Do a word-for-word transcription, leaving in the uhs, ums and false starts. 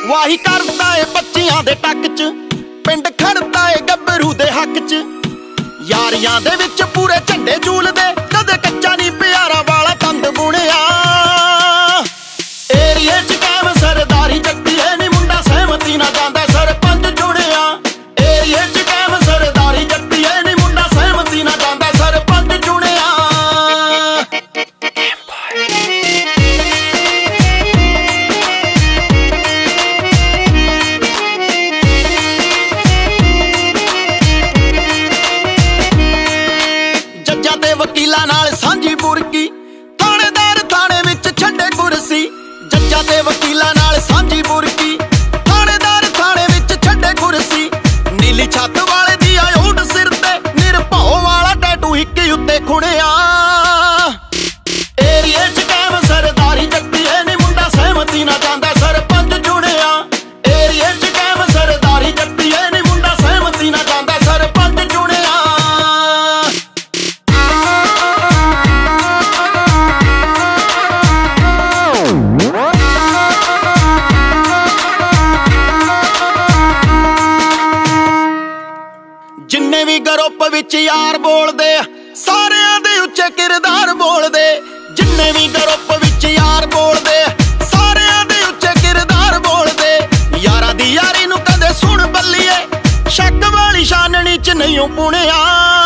ਵਾਹੀ ਕਰਦਾ ਏ ਬੱਚਿਆਂ ਦੇ ਟੱਕ ਚ, ਪਿੰਡ ਖੜਦਾ ਏ ਗੱਭਰੂ ਦੇ ਹੱਕ ਚ। ਯਾਰੀਆਂ ਦੇ ਵਿੱਚ ਪੂਰੇ ਝੰਡੇ ਝੂਲਦੇ, ਕਦੇ ਕੱਚਾ ਨਹੀਂ ਪਿਆਰਾਂ ਵਾਲਾ ਤੰਦ ਬੁਣਿਆ। ਏਰੀਏ ਚ ਕਾਇਮ ਸਰਦਾਰੀ ਜੱਟੀ ਐ ਨੀ ਮੁੰਡਾ ਸਹਿਮਤੀ ਨਾ ਜਾਂਦਾ ਸਰਪੰਚ ਚੁਣਿਆ। ਏਰੀਏ ਚ ਕਾਇਮ ਸਰਦਾਰੀ ਜੱਟੀ ਐ ਨੀ ਮੁੰਡਾ ਸਹਿਮਤੀ ਨਾ ਜਾਂਦਾ ਸਰਪੰਚ ਚੁਣਿਆ। ਜੱਜਾਂ ਤੇ ਵਕੀਲਾਂ ਨਾਲ ਸਾਂਝੀ ਬੁਰਕੀ, ਥਾਣੇਦਾਰ ਥਾਣੇ ਵਿੱਚ ਛੱਡੇ ਕੁਰਸੀ। ਜੱਜਾਂ ਤੇ ਵਕੀਲਾਂ ਨਾਲ ਸਾਂਝੀ ਬੁਰਕੀ, ਥਾਣੇਦਾਰ ਥਾਣੇ ਵਿੱਚ ਛੱਡੇ ਕੁਰਸੀ। ਨੀਲੀ ਛੱਤ ਵਾਲੇ ਦੀ ਆਉਟ ਸਿਰ ਤੇ, ਨਿਰਭਉ ਵਾਲਾ ਟੈਟੂ ਹਿੱਕ ਉੱਤੇ ਖੁਣਿਆ। ਏਰੀਏ ਚ ਕਾਇਮ ਸਰਦਾਰੀ ਜੱਟੀ ਐ ਨੀ ਮੁੰਡਾ ਸਹਿਮਤੀ ਨਾ ਜਾਂਦਾ ਸਰਪੰਚ ਚੁਣਿਆ। ਏਰੀਏ ਚ ਕਾਇਮ ਸਰਦਾਰੀ ਜੱਟੀ ਐ ਨੀ ਮੁੰਡਾ ਸਹਿਮਤੀ ਨਾ ਜਾਂਦਾ ਸਰਪੰਚ ਚੁਣਿਆ। ਜਿੰਨੇ ਵੀ ਗਰੁੱਪ ਵਿੱਚ ਯਾਰ ਬੋਲਦੇ, ਸਾਰਿਆਂ ਦੇ ਉੱਚੇ ਕਿਰਦਾਰ ਬੋਲਦੇ। ਜਿੰਨੇ ਵੀ ਗਰੁੱਪ ਵਿੱਚ ਯਾਰ ਬੋਲਦੇ, ਸਾਰਿਆਂ ਦੇ ਉੱਚੇ ਕਿਰਦਾਰ ਬੋਲਦੇ। ਯਾਰਾਂ ਦੀ ਯਾਰੀ ਨੂੰ ਕਦੇ ਸੁਣ ਬੱਲੀਏ, ਸ਼ੱਕ ਵਾਲੀ ਛਾਨਣੀ ਚ ਨਹੀਂ ਪੁਣਿਆ।